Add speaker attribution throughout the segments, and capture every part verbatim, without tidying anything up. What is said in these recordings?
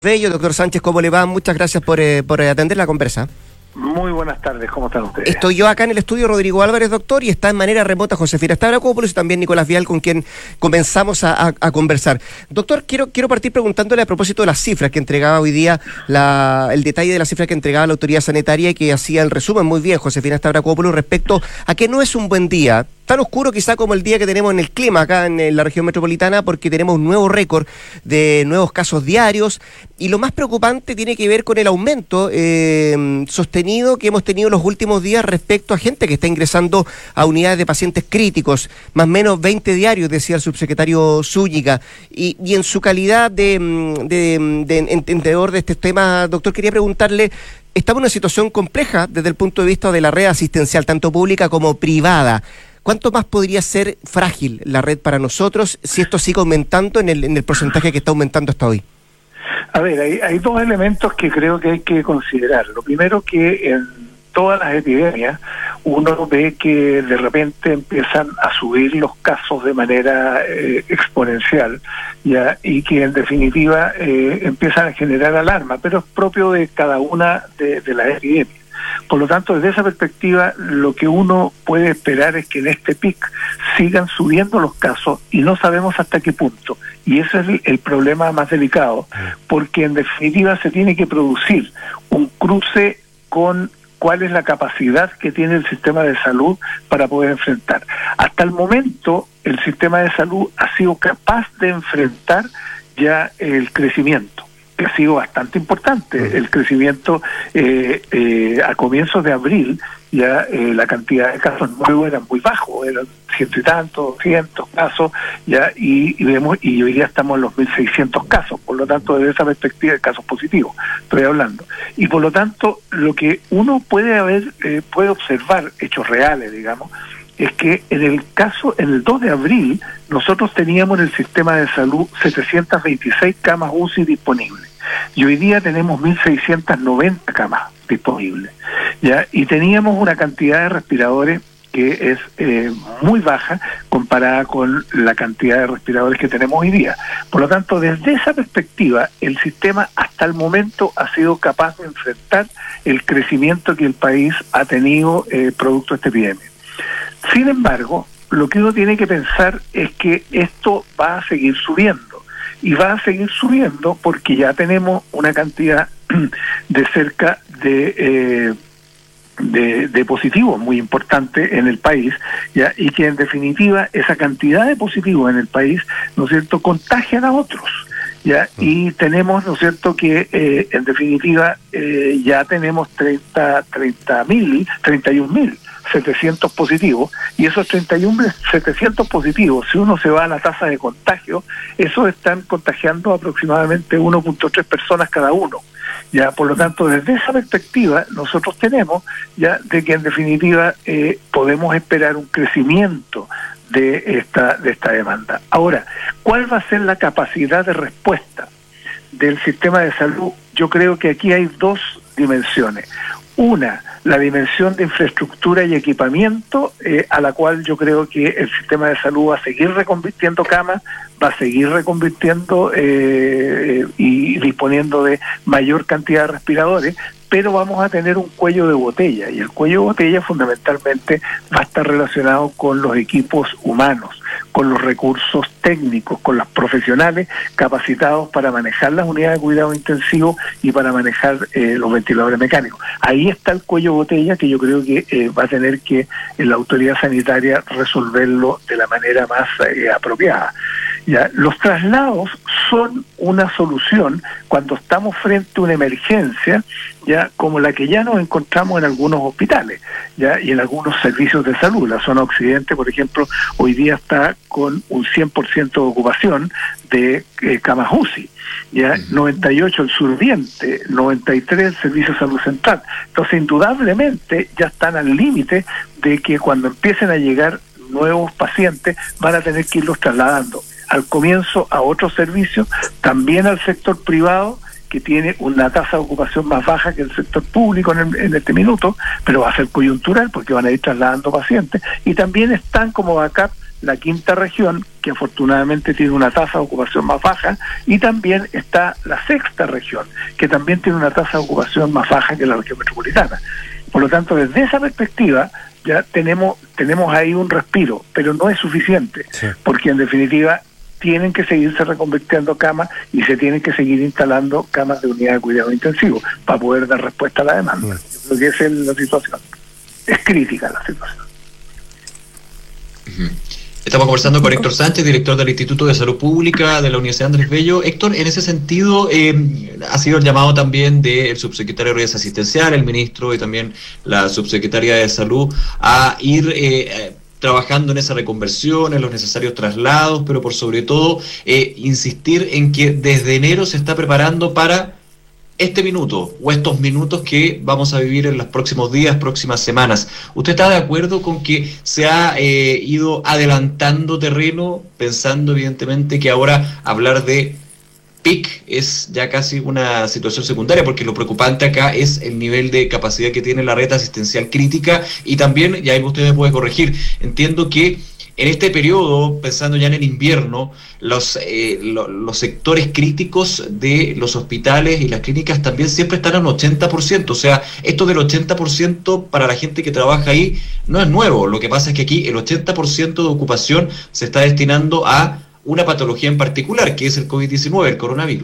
Speaker 1: Bello, doctor Sánchez, ¿cómo le va? Muchas gracias por, eh, por atender la conversa.
Speaker 2: Muy buenas tardes, ¿cómo están ustedes?
Speaker 1: Estoy yo acá en el estudio, Rodrigo Álvarez, doctor, y está en manera remota Josefina Stavrakopoulos y también Nicolás Vial, con quien comenzamos a, a, a conversar. Doctor, quiero quiero partir preguntándole a propósito de las cifras que entregaba hoy día, la, el detalle de las cifras que entregaba la autoridad sanitaria y que hacía el resumen muy bien Josefina Stavrakopoulos respecto a que no es un buen día, tan oscuro quizá como el día que tenemos en el clima acá en, en la región metropolitana, porque tenemos un nuevo récord de nuevos casos diarios, y lo más preocupante tiene que ver con el aumento eh, sostenido que hemos tenido los últimos días respecto a gente que está ingresando a unidades de pacientes críticos, más o menos veinte diarios, decía el subsecretario Zúñiga, y, y en su calidad de, de, de entendedor de este tema, doctor, quería preguntarle, estamos en una situación compleja desde el punto de vista de la red asistencial, tanto pública como privada. ¿Cuánto más podría ser frágil la red para nosotros si esto sigue aumentando en el, en el porcentaje que está aumentando hasta hoy?
Speaker 2: A ver, hay, hay dos elementos que creo que hay que considerar. Lo primero, que en todas las epidemias uno ve que de repente empiezan a subir los casos de manera eh, exponencial, ya, y que en definitiva eh, empiezan a generar alarma, pero es propio de cada una de, de las epidemias. Por lo tanto, desde esa perspectiva, lo que uno puede esperar es que en este pic sigan subiendo los casos y no sabemos hasta qué punto. Y ese es el, el problema más delicado, porque en definitiva se tiene que producir un cruce con cuál es la capacidad que tiene el sistema de salud para poder enfrentar. Hasta el momento, el sistema de salud ha sido capaz de enfrentar ya el crecimiento, que ha sido bastante importante. El crecimiento eh, eh, a comienzos de abril, ya eh, la cantidad de casos nuevos era muy bajo, eran ciento y tantos, doscientos casos, ya y, y vemos y hoy día estamos en los mil seiscientos casos. Por lo tanto, desde esa perspectiva de casos positivos estoy hablando. Y por lo tanto, lo que uno puede haber, eh, puede observar, hechos reales, digamos, es que en el caso, en el dos de abril, nosotros teníamos en el sistema de salud setecientas veintiséis camas U C I disponibles. Y hoy día tenemos mil seiscientas noventa camas disponibles, ¿ya? Y teníamos una cantidad de respiradores que es eh, muy baja comparada con la cantidad de respiradores que tenemos hoy día. Por lo tanto, desde esa perspectiva, el sistema hasta el momento ha sido capaz de enfrentar el crecimiento que el país ha tenido eh, producto de esta epidemia. Sin embargo, lo que uno tiene que pensar es que esto va a seguir subiendo. Y va a seguir subiendo porque ya tenemos una cantidad de cerca de, eh, de, de positivos muy importante en el país, ya, y que en definitiva esa cantidad de positivos en el país, ¿no es cierto?, contagian a otros. Ya, y tenemos, ¿no es cierto?, que eh, en definitiva eh, ya tenemos treinta mil, treinta y un mil setecientos positivos, y esos treinta y un mil setecientos positivos, si uno se va a la tasa de contagio, esos están contagiando aproximadamente uno punto tres personas cada uno. Ya, por lo tanto, desde esa perspectiva, nosotros tenemos ya de que en definitiva eh, podemos esperar un crecimiento de esta de esta demanda. Ahora, ¿cuál va a ser la capacidad de respuesta del sistema de salud? Yo creo que aquí hay dos dimensiones. Una, la dimensión de infraestructura y equipamiento, eh, a la cual yo creo que el sistema de salud va a seguir reconvirtiendo camas, va a seguir reconvirtiendo eh, y disponiendo de mayor cantidad de respiradores, pero vamos a tener un cuello de botella, y el cuello de botella fundamentalmente va a estar relacionado con los equipos humanos, con los recursos técnicos, con los profesionales capacitados para manejar las unidades de cuidado intensivo y para manejar eh, los ventiladores mecánicos. Ahí está el cuello de botella que yo creo que eh, va a tener que eh, la autoridad sanitaria resolverlo de la manera más eh, apropiada. Ya, los traslados son una solución cuando estamos frente a una emergencia, ya como la que ya nos encontramos en algunos hospitales, ya, y en algunos servicios de salud. La zona occidente, por ejemplo, hoy día está con un cien por ciento de ocupación de eh, camas U C I, ya, noventa y ocho el suroriente, noventa y tres el servicio de salud central. Entonces, indudablemente ya están al límite de que cuando empiecen a llegar nuevos pacientes van a tener que irlos trasladando al comienzo a otros servicios, también al sector privado, que tiene una tasa de ocupación más baja que el sector público en, el, en este minuto, pero va a ser coyuntural porque van a ir trasladando pacientes, y también están como backup la quinta región, que afortunadamente tiene una tasa de ocupación más baja, y también está la sexta región, que también tiene una tasa de ocupación más baja que la región metropolitana. Por lo tanto, desde esa perspectiva, ya tenemos, tenemos ahí un respiro, pero no es suficiente, sí. porque en definitiva tienen que seguirse reconvirtiendo camas y se tienen que seguir instalando camas de unidad de cuidado intensivo para poder dar respuesta a la demanda. Sí. Yo creo que esa es la situación. Es crítica la situación.
Speaker 3: Uh-huh. Estamos conversando con Héctor Sánchez, director del Instituto de Salud Pública de la Universidad Andrés Bello. Héctor, en ese sentido, eh, ha sido el llamado también del subsecretario de Redes Asistencial, el ministro y también la subsecretaria de Salud a ir eh, trabajando en esa reconversión, en los necesarios traslados, pero por sobre todo eh, insistir en que desde enero se está preparando para este minuto o estos minutos que vamos a vivir en los próximos días, próximas semanas. ¿Usted está de acuerdo con que se ha eh, ido adelantando terreno, pensando evidentemente que ahora hablar de pic es ya casi una situación secundaria, porque lo preocupante acá es el nivel de capacidad que tiene la red asistencial crítica? Y también, y ahí usted me puede corregir, entiendo que en este periodo, pensando ya en el invierno, los, eh, lo, los sectores críticos de los hospitales y las clínicas también siempre están al ochenta por ciento. O sea, esto del ochenta por ciento para la gente que trabaja ahí no es nuevo. Lo que pasa es que aquí el ochenta por ciento de ocupación se está destinando a una patología en particular, que es el COVID diecinueve, el coronavirus.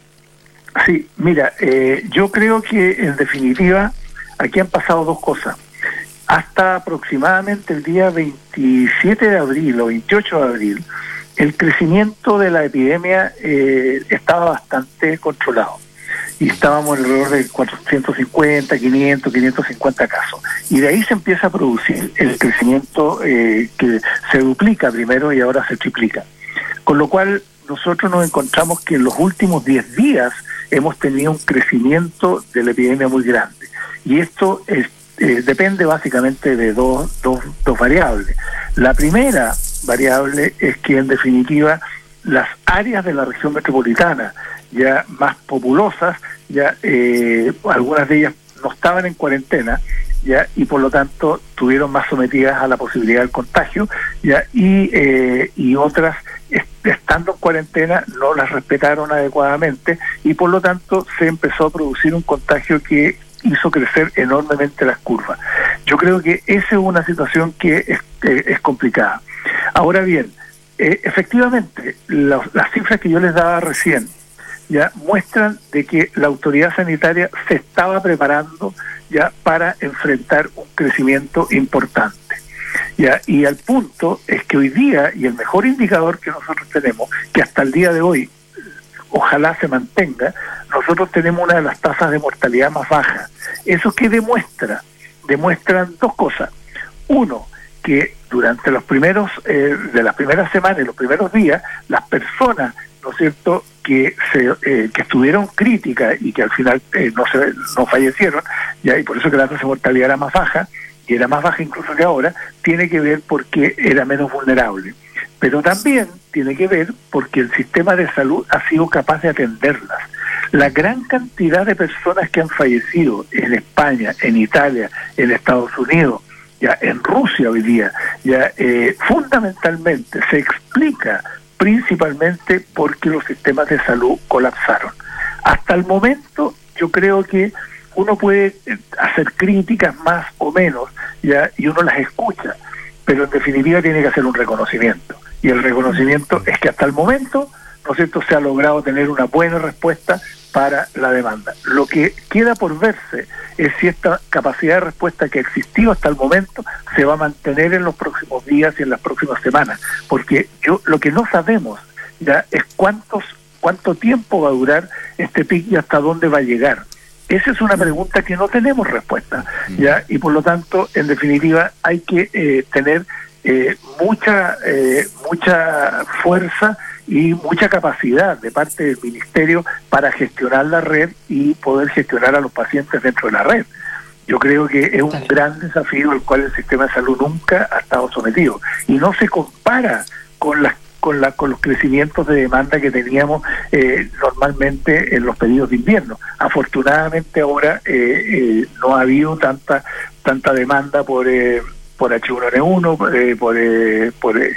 Speaker 2: Sí, mira, eh, yo creo que en definitiva aquí han pasado dos cosas. Hasta aproximadamente el día veintisiete de abril o veintiocho de abril, el crecimiento de la epidemia eh, estaba bastante controlado. Y estábamos alrededor de cuatrocientos cincuenta, quinientos, quinientos cincuenta casos. Y de ahí se empieza a producir el crecimiento eh, que se duplica primero y ahora se triplica. Con lo cual, nosotros nos encontramos que en los últimos diez días hemos tenido un crecimiento de la epidemia muy grande. Y esto es Eh, depende básicamente de dos, dos, dos variables. La primera variable es que en definitiva las áreas de la región metropolitana ya más populosas, ya eh, algunas de ellas no estaban en cuarentena, ya y por lo tanto tuvieron más sometidas a la posibilidad del contagio, ya y eh, y otras est- estando en cuarentena no las respetaron adecuadamente y por lo tanto se empezó a producir un contagio que hizo crecer enormemente las curvas. Yo creo que esa es una situación que es, eh, es complicada. Ahora bien, eh, efectivamente, la, las cifras que yo les daba recién ya muestran de que la autoridad sanitaria se estaba preparando ya para enfrentar un crecimiento importante. Ya, y al punto es que hoy día, y el mejor indicador que nosotros tenemos, que hasta el día de hoy ojalá se mantenga, nosotros tenemos una de las tasas de mortalidad más bajas. ¿Eso qué demuestra? Demuestran dos cosas. Uno, que durante los primeros, eh, de las primeras semanas y los primeros días, las personas, ¿no es cierto?, que se eh, que estuvieron críticas y que al final eh, no se no fallecieron, ya, y por eso que la tasa de mortalidad era más baja, y era más baja incluso que ahora, tiene que ver porque era menos vulnerable. Pero también tiene que ver porque el sistema de salud ha sido capaz de atenderlas. La gran cantidad de personas que han fallecido en España, en Italia, en Estados Unidos, ya en Rusia hoy día, ya eh, fundamentalmente se explica principalmente porque los sistemas de salud colapsaron. Hasta el momento yo creo que uno puede hacer críticas más o menos, ya, y uno las escucha, pero en definitiva tiene que hacer un reconocimiento. Y el reconocimiento es que hasta el momento, ¿no es cierto?, se ha logrado tener una buena respuesta para la demanda. Lo que queda por verse es si esta capacidad de respuesta que ha existido hasta el momento se va a mantener en los próximos días y en las próximas semanas, porque yo lo que no sabemos ya es cuántos cuánto tiempo va a durar este pic y hasta dónde va a llegar. Esa es una pregunta que no tenemos respuesta, ya, y por lo tanto, en definitiva, hay que eh, tener eh, mucha eh, mucha fuerza y mucha capacidad de parte del Ministerio para gestionar la red y poder gestionar a los pacientes dentro de la red. Yo creo que es un gran desafío al cual el sistema de salud nunca ha estado sometido y no se compara con las con la con los crecimientos de demanda que teníamos eh, normalmente en los periodos de invierno. Afortunadamente ahora eh, eh, no ha habido tanta tanta demanda por eh, por H uno N uno, eh, por eh, por eh,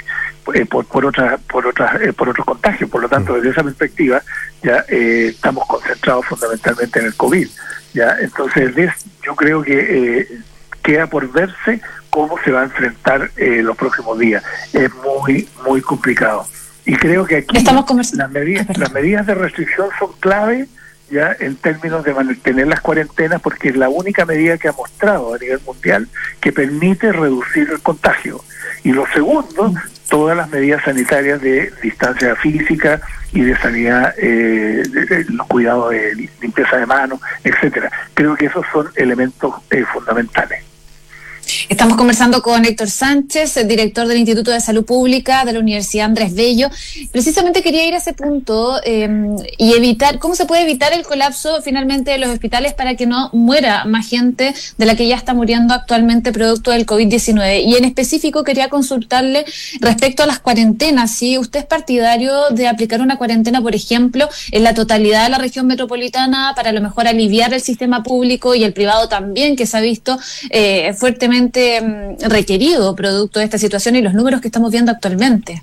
Speaker 2: eh, por por otras por otras eh, por otros contagios. Por lo tanto, desde esa perspectiva ya eh, estamos concentrados fundamentalmente en el COVID. Ya, entonces des, yo creo que eh, queda por verse cómo se va a enfrentar eh, los próximos días. Es muy muy complicado. Y creo que aquí las medidas, las medidas de restricción son clave ya en términos de mantener las cuarentenas, porque es la única medida que ha mostrado a nivel mundial que permite reducir el contagio. Y lo segundo, todas las medidas sanitarias de distancia física y de sanidad, eh, de, de, los cuidados de limpieza de manos, etcétera. Creo que esos son elementos eh, fundamentales.
Speaker 4: Estamos conversando con Héctor Sánchez, el director del Instituto de Salud Pública de la Universidad Andrés Bello. Precisamente quería ir a ese punto eh, y evitar, ¿cómo se puede evitar el colapso finalmente de los hospitales para que no muera más gente de la que ya está muriendo actualmente producto del COVID diecinueve? Y en específico quería consultarle respecto a las cuarentenas, ¿sí? ¿Usted es partidario de aplicar una cuarentena, por ejemplo, en la totalidad de la región metropolitana para a lo mejor aliviar el sistema público y el privado también, que se ha visto eh, fuertemente requerido producto de esta situación y los números que estamos viendo actualmente?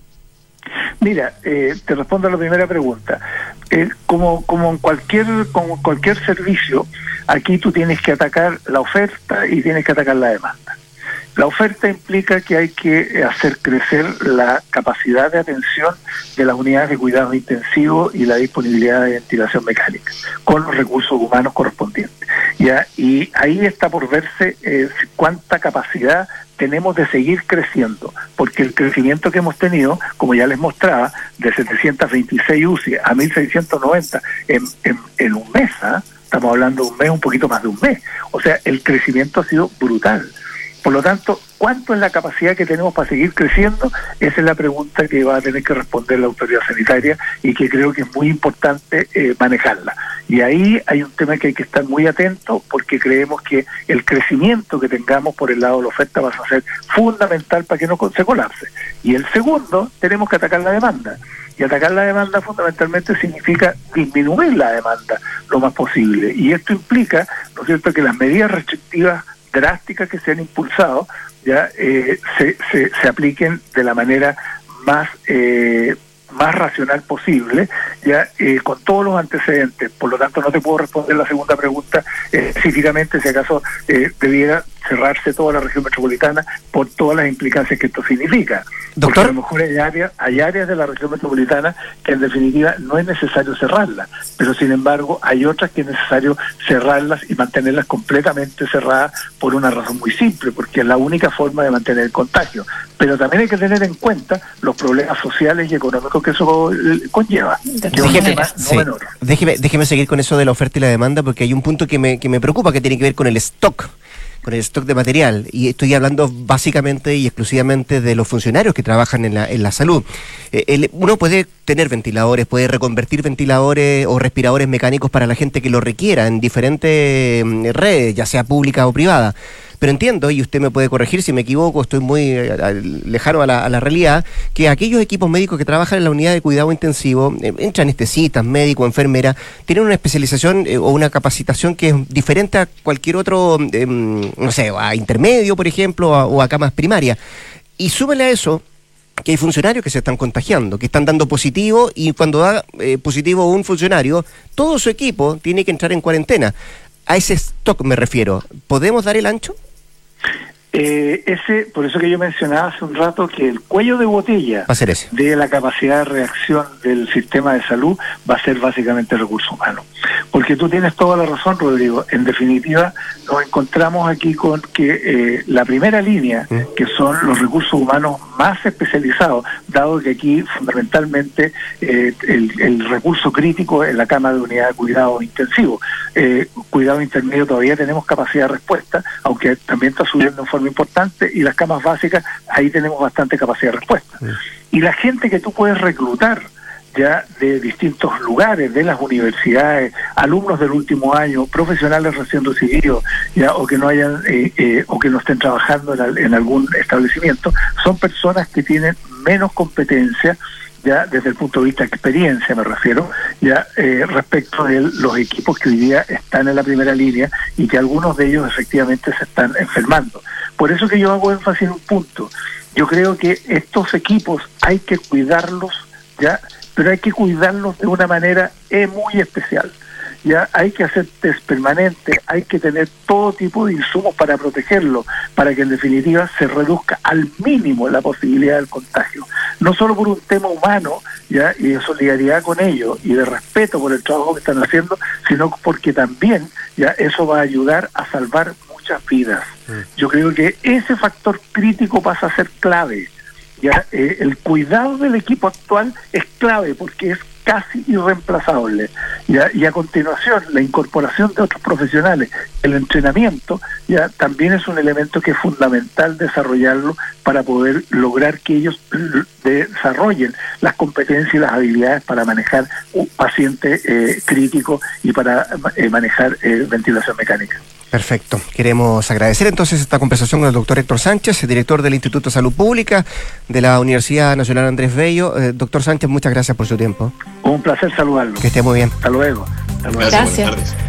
Speaker 2: Mira, eh, te respondo a la primera pregunta. Eh, como como en cualquier como cualquier servicio, aquí tú tienes que atacar la oferta y tienes que atacar la demanda. La oferta implica que hay que hacer crecer la capacidad de atención de las unidades de cuidados intensivos y la disponibilidad de ventilación mecánica con los recursos humanos correspondientes. ¿Ya? Y ahí está por verse eh, cuánta capacidad tenemos de seguir creciendo, porque el crecimiento que hemos tenido, como ya les mostraba, de setecientos veintiséis U C I a mil seiscientos noventa en, en, en un mes, ¿eh? Estamos hablando de un mes, un poquito más de un mes. O sea, el crecimiento ha sido brutal. Por lo tanto, ¿cuánto es la capacidad que tenemos para seguir creciendo? Esa es la pregunta que va a tener que responder la autoridad sanitaria y que creo que es muy importante eh, manejarla. Y ahí hay un tema que hay que estar muy atento, porque creemos que el crecimiento que tengamos por el lado de la oferta va a ser fundamental para que no se colapse. Y el segundo, tenemos que atacar la demanda. Y atacar la demanda fundamentalmente significa disminuir la demanda lo más posible. Y esto implica, ¿no es cierto?, que las medidas restrictivas drásticas que se han impulsado ya eh, se, se, se apliquen de la manera más eh, más racional posible, ya eh, con todos los antecedentes. Por lo tanto, no te puedo responder la segunda pregunta eh, específicamente si acaso eh, debiera cerrarse toda la región metropolitana por todas las implicancias que esto significa.
Speaker 1: Doctor,
Speaker 2: porque a lo mejor hay áreas, hay áreas de la región metropolitana que en definitiva no es necesario cerrarlas, pero sin embargo hay otras que es necesario cerrarlas y mantenerlas completamente cerradas por una razón muy simple, porque es la única forma de mantener el contagio. Pero también hay que tener en cuenta los problemas sociales y económicos que eso conlleva. Que un tema no
Speaker 1: sí.
Speaker 2: menor.
Speaker 1: Déjeme, déjeme seguir con eso de la oferta y la demanda, porque hay un punto que me, que me preocupa, que tiene que ver con el stock. con el stock de material, y estoy hablando básicamente y exclusivamente de los funcionarios que trabajan en la, en la salud. Eh, el, uno puede tener ventiladores, puede reconvertir ventiladores o respiradores mecánicos para la gente que lo requiera en diferentes mm, redes, ya sea pública o privada. Pero entiendo, y usted me puede corregir si me equivoco, estoy muy eh, lejano a la, a la realidad, que aquellos equipos médicos que trabajan en la unidad de cuidado intensivo, eh, entre anestesistas, médicos, enfermeras, tienen una especialización eh, o una capacitación que es diferente a cualquier otro, eh, no sé, a intermedio, por ejemplo, a, o a camas primarias. Y súbele a eso que hay funcionarios que se están contagiando, que están dando positivo, y cuando da eh, positivo un funcionario, todo su equipo tiene que entrar en cuarentena. A ese stock me refiero. ¿Podemos dar el ancho?
Speaker 2: Eh, ese, por eso que yo mencionaba hace un rato que el cuello de botella
Speaker 1: va a ser ese.
Speaker 2: De la capacidad de reacción del sistema de salud va a ser básicamente el recurso humano. Porque tú tienes toda la razón, Rodrigo. En definitiva, nos encontramos aquí con que eh, la primera línea, ¿Mm? que son los recursos humanos más especializados, dado que aquí fundamentalmente eh, el, el recurso crítico es la cama de unidad de cuidado intensivo. Eh, cuidado intermedio todavía tenemos capacidad de respuesta, aunque también está subiendo en forma importante, y las camas básicas, ahí tenemos bastante capacidad de respuesta. Sí. Y la gente que tú puedes reclutar ya de distintos lugares, de las universidades, alumnos del último año, profesionales recién recibidos, ya, o que no hayan eh, eh, o que no estén trabajando en, en algún establecimiento, son personas que tienen menos competencia, ya desde el punto de vista de experiencia me refiero, ya eh, respecto de los equipos que hoy día están en la primera línea y que algunos de ellos efectivamente se están enfermando. Por eso que yo hago énfasis en un punto. Yo creo que estos equipos hay que cuidarlos, ya, pero hay que cuidarlos de una manera eh, muy especial. Ya hay que hacer test permanentes, hay que tener todo tipo de insumos para protegerlo, para que en definitiva se reduzca al mínimo la posibilidad del contagio. No solo por un tema humano, ya, y de solidaridad con ellos y de respeto por el trabajo que están haciendo, sino porque también ya eso va a ayudar a salvar muchas vidas. Yo creo que ese factor crítico pasa a ser clave. Ya eh, el cuidado del equipo actual es clave porque es casi irreemplazable. ¿Ya? Y a continuación, la incorporación de otros profesionales, el entrenamiento, ya también es un elemento que es fundamental desarrollarlo para poder lograr que ellos desarrollen las competencias y las habilidades para manejar un paciente eh, crítico y para eh, manejar eh, ventilación mecánica.
Speaker 1: Perfecto. Queremos agradecer entonces esta conversación con el doctor Héctor Sánchez, director del Instituto de Salud Pública de la Universidad Nacional Andrés Bello. Eh, doctor Sánchez, muchas gracias por su tiempo.
Speaker 2: Un placer saludarlo.
Speaker 1: Que esté muy bien.
Speaker 2: Hasta luego. Hasta luego.
Speaker 3: Gracias.
Speaker 4: Gracias.
Speaker 3: Buenas tardes.